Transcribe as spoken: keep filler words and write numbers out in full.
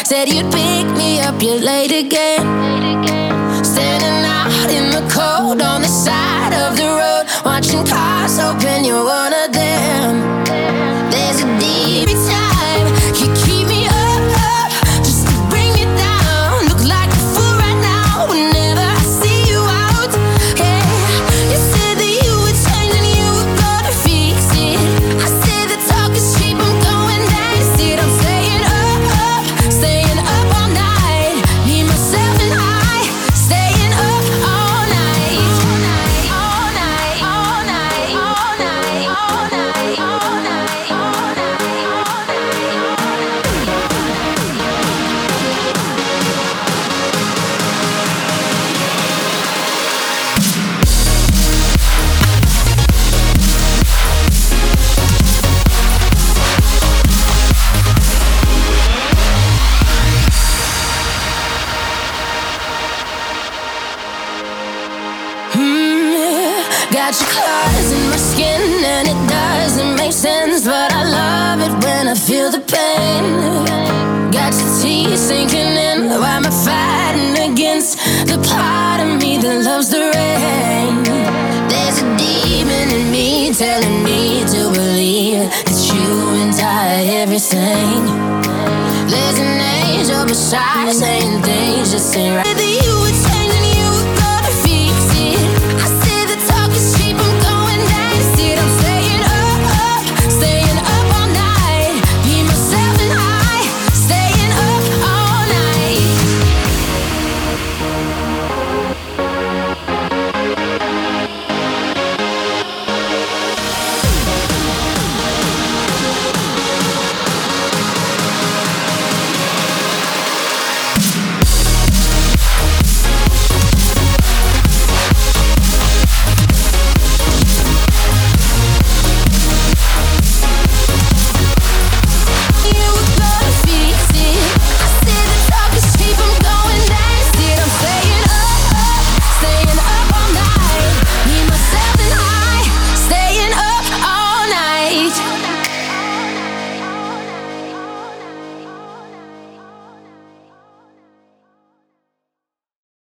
Said you'd pick me up, you're late again. Standing out in the cold on the side of the road, watching cars hoping you're one of them. There's a deep time you keep me up, up just to bring me down. Look like a fool right now whenever I see you out. Hey, you said that you would change and you were gonna fix it. I said the talk is cheap, I'm going down. Instead I'm staying up, up, staying up all night. Me, myself and I, staying up all night. All night, all night, all night, all night, all night, all night, all night. Got your claws in my skin and it doesn't make sense, but I love it when I feel the pain. Got your teeth sinking in, why am I fighting against the part of me that loves the rain? There's a demon in me telling me to believe that you and I are everything. There's an angel beside saying things just ain't right.